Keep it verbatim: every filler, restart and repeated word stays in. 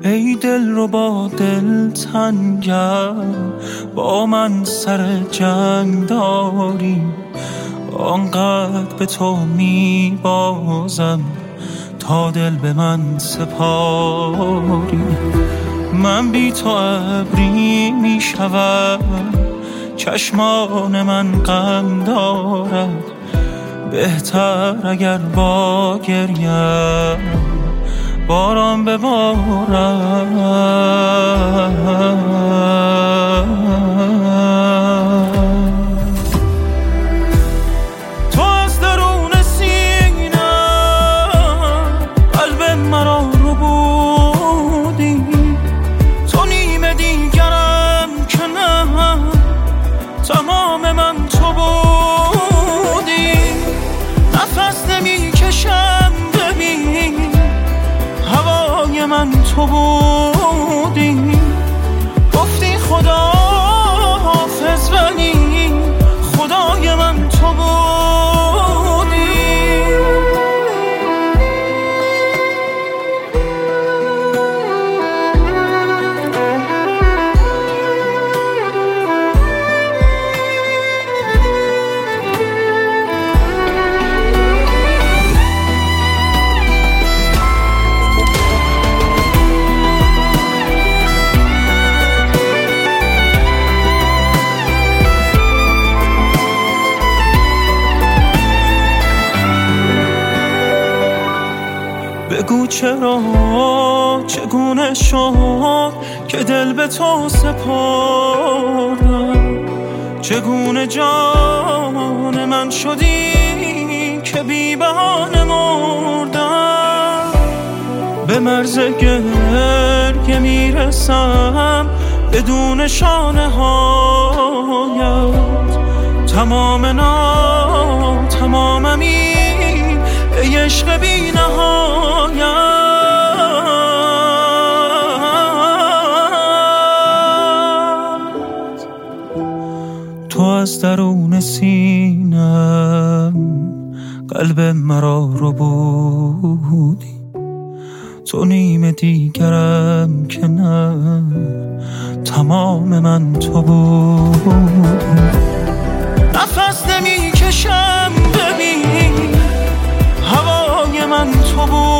ای دل رو با دل تنگم، با من سر جنگ داری، آنقدر به تو می بازم تا دل به من سپاری. من بی تو ابری می شود، چشمان من غم دارد، بهتر اگر با گریم باران ببارد. تو از درون سینم قلب مرا رو بودی، تو نیمه دیگرم که نه، تمام من تو بودی. نفس نمی کشم ببین، هوای من تو بودی. گفتی خدا حافظ ولی خدای من تو بودی. بگو چرا، چگونه شد که دل به تو سپردم، چگونه جان من شدی که بی بهانه مردم. به مرز گریه میرسم بدون شانه هایت، تمام نا تمامم این ای عشق بی نهایت. تو از درون سینم قلب مرا رو بودی، تو نیمه دیگرم که نه، تمام من تو بودی. نفس نمی کشم ببین، هوای من تو بود.